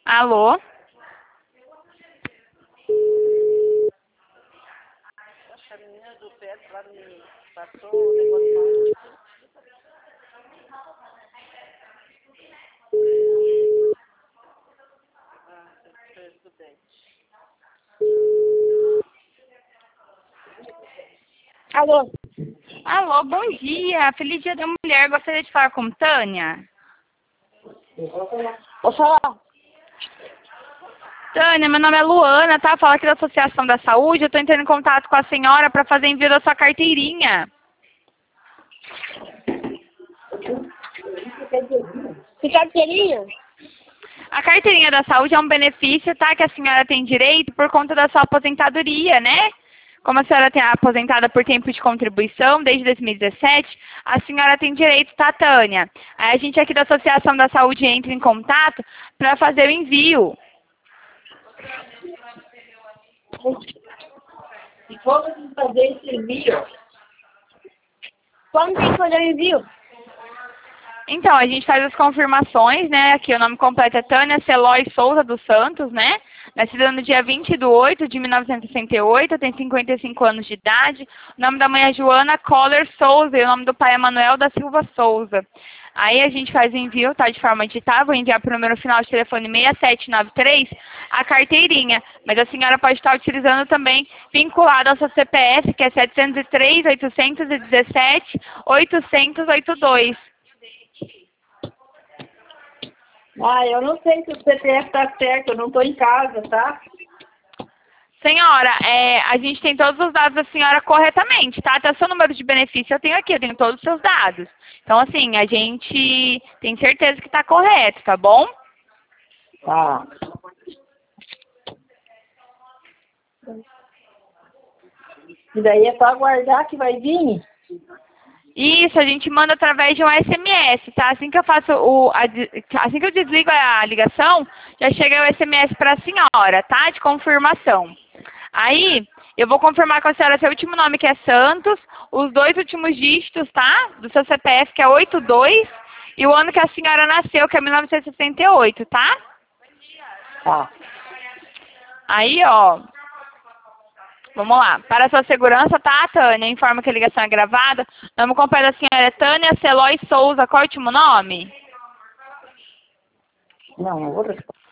Alô? A menina do pé lá me passou o negócio. Foi estudante. Alô? Alô, bom dia. Feliz Dia da Mulher. Gostaria de falar com Tânia. Vou falar. Tânia, meu nome é Luana, tá? Fala aqui da Associação da Saúde. Eu tô entrando em contato com a senhora para fazer envio da sua carteirinha. Que carteirinha? A carteirinha da saúde é um benefício, tá? Que a senhora tem direito por conta da sua aposentadoria, né? Como a senhora tem aposentada por tempo de contribuição desde 2017, a senhora tem direito, tá, Tânia? Aí a gente aqui da Associação da Saúde entra em contato para fazer o envio. E como fazer esse envio? Como tem que fazer o envio? Então, a gente faz as confirmações, né? Aqui o nome completo é Tânia Celói Souza dos Santos, né? Nascida no dia 20/8/1968, tem 55 anos de idade. O nome da mãe é Joana Coller Souza e o nome do pai é Manuel da Silva Souza. Aí a gente faz o envio, tá? De forma digital, vou enviar para o número final de telefone 6793 a carteirinha. Mas a senhora pode estar utilizando também vinculado ao seu CPF, que é 703-817-800-82. Ah, eu não sei se o CPF tá certo, eu não tô em casa, tá? Senhora, a gente tem todos os dados da senhora corretamente, tá? Até o seu número de benefício eu tenho aqui, eu tenho todos os seus dados. Então, assim, a gente tem certeza que tá correto, tá bom? Tá. E daí é só aguardar que vai vir? Isso, a gente manda através de um SMS, tá? Assim que eu faço assim que eu desligo a ligação, já chega o SMS para a senhora, tá? De confirmação. Aí, eu vou confirmar com a senhora seu último nome, que é Santos, os 2 últimos dígitos, tá? Do seu CPF, que é 82, e o ano que a senhora nasceu, que é 1968, tá? Tá. Aí, ó, vamos lá. Para a sua segurança, tá, Tânia? Informa que a ligação é gravada. O nome completo da senhora é Tânia Celói Souza. Qual é o último nome? Não, eu vou responder.